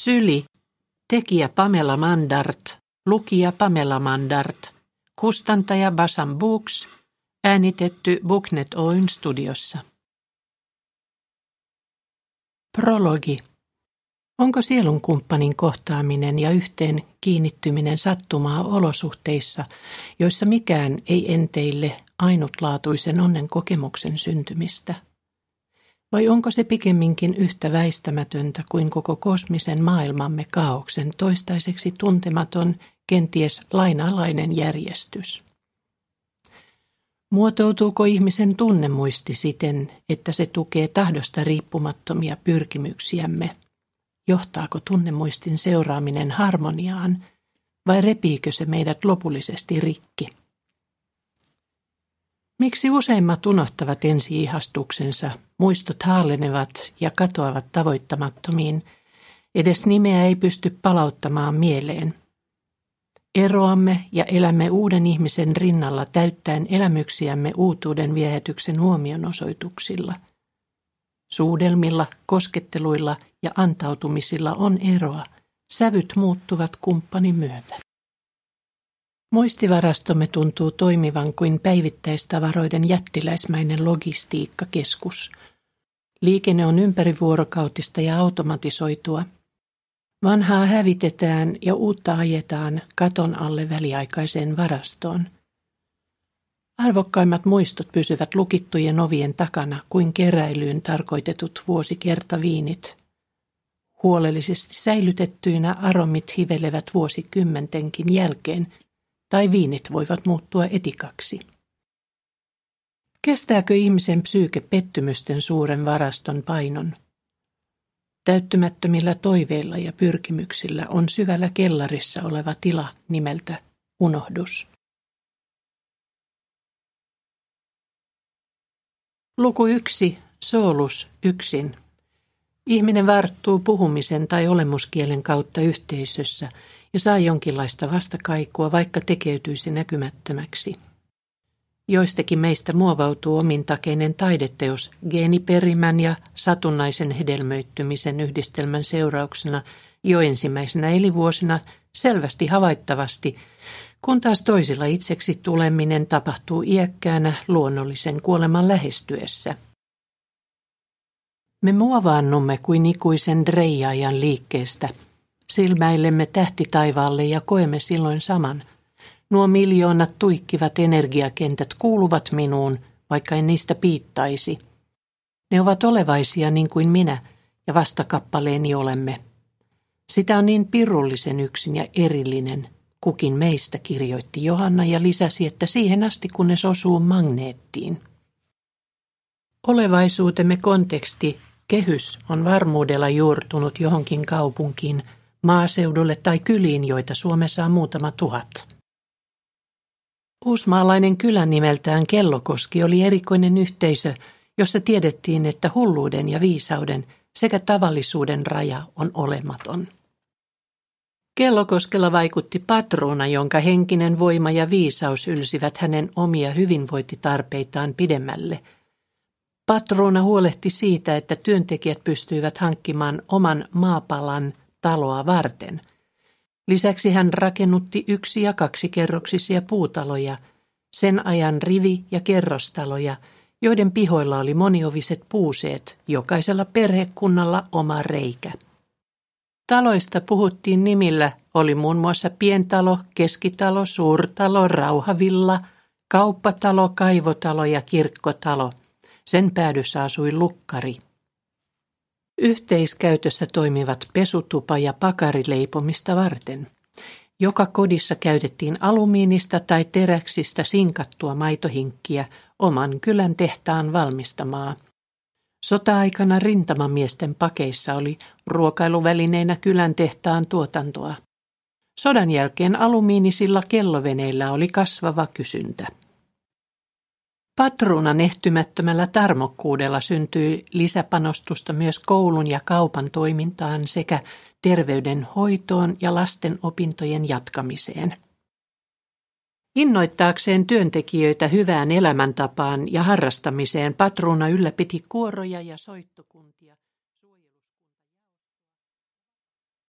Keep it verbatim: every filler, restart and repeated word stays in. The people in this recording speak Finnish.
Syli, tekijä Pamela Mandart, lukija Pamela Mandart, kustantaja Basam Books, äänitetty Booknet Oyn studiossa. Prologi. Onko sielunkumppanin kohtaaminen ja yhteen kiinnittyminen sattumaa olosuhteissa, joissa mikään ei enteille ainutlaatuisen onnen kokemuksen syntymistä? Vai onko se pikemminkin yhtä väistämätöntä kuin koko kosmisen maailmamme kaaoksen toistaiseksi tuntematon, kenties lainalainen järjestys? Muotoutuuko ihmisen tunnemuisti siten, että se tukee tahdosta riippumattomia pyrkimyksiämme? Johtaako tunnemuistin seuraaminen harmoniaan vai repiikö se meidät lopullisesti rikki? Miksi useimmat unohtavat ensi-ihastuksensa, muistot haallenevat ja katoavat tavoittamattomiin, edes nimeä ei pysty palauttamaan mieleen? Eroamme ja elämme uuden ihmisen rinnalla täyttäen elämyksiämme uutuuden viehätyksen huomionosoituksilla. Suudelmilla, kosketteluilla ja antautumisilla on eroa. Sävyt muuttuvat kumppanin myötä. Muistivarastomme tuntuu toimivan kuin päivittäistavaroiden jättiläismäinen logistiikkakeskus. Liikenne on ympärivuorokautista ja automatisoitua. Vanhaa hävitetään ja uutta ajetaan katon alle väliaikaiseen varastoon. Arvokkaimmat muistot pysyvät lukittujen ovien takana kuin keräilyyn tarkoitetut vuosikertaviinit. Huolellisesti säilytettyinä aromit hivelevät vuosikymmentenkin jälkeen, tai viinit voivat muuttua etikaksi. Kestääkö ihmisen psyyke pettymysten suuren varaston painon? Täyttymättömillä toiveilla ja pyrkimyksillä on syvällä kellarissa oleva tila nimeltä unohdus. Luku yksi. Soolus yksin. Ihminen varttuu puhumisen tai olemuskielen kautta yhteisössä ja saa jonkinlaista vastakaikua, vaikka tekeytyisi näkymättömäksi. Joistakin meistä muovautuu omintakeinen taideteos geeniperimän ja satunnaisen hedelmöittymisen yhdistelmän seurauksena jo ensimmäisenä elinvuosina selvästi havaittavasti, kun taas toisilla itseksi tuleminen tapahtuu iäkkäänä luonnollisen kuoleman lähestyessä. Me muovaannumme kuin ikuisen reijaajan liikkeestä. Silmäilemme tähtitaivaalle ja koemme silloin saman. Nuo miljoonat tuikkivat energiakentät kuuluvat minuun, vaikka en niistä piittaisi. Ne ovat olevaisia niin kuin minä ja vastakappaleeni olemme. Sitä on niin pirullisen yksin ja erillinen. Kukin meistä, kirjoitti Johanna ja lisäsi, että siihen asti kunnes osuu magneettiin. Olevaisuutemme konteksti, kehys, on varmuudella juurtunut johonkin kaupunkiin, maaseudulle tai kyliin, joita Suomessa on muutama tuhat. Uusmaalainen kylä nimeltään Kellokoski oli erikoinen yhteisö, jossa tiedettiin, että hulluuden ja viisauden sekä tavallisuuden raja on olematon. Kellokoskella vaikutti patruuna, jonka henkinen voima ja viisaus ylsivät hänen omia hyvinvointitarpeitaan pidemmälle. Patruuna huolehti siitä, että työntekijät pystyivät hankkimaan oman maapalan taloa varten. Lisäksi hän rakennutti yksi- ja kaksikerroksisia puutaloja, sen ajan rivi- ja kerrostaloja, joiden pihoilla oli monioviset puuseet, jokaisella perhekunnalla oma reikä. Taloista puhuttiin nimillä, oli muun muassa pientalo, keskitalo, suurtalo, rauhavilla, kauppatalo, kaivotalo ja kirkkotalo. Sen päädyssä asui lukkari. Yhteiskäytössä toimivat pesutupa ja pakari leipomista varten. Joka kodissa käytettiin alumiinista tai teräksistä sinkattua maitohinkkiä oman kylän tehtaan valmistamaa. Sota-aikana rintamamiesten pakeissa oli ruokailuvälineinä kylän tehtaan tuotantoa. Sodan jälkeen alumiinisilla kelloveneillä oli kasvava kysyntä. Patruunan ehtymättömällä tarmokkuudella syntyi lisäpanostusta myös koulun ja kaupan toimintaan sekä terveydenhoitoon ja lasten opintojen jatkamiseen. Innoittaakseen työntekijöitä hyvään elämäntapaan ja harrastamiseen patruuna ylläpiti kuoroja ja soittokuntia.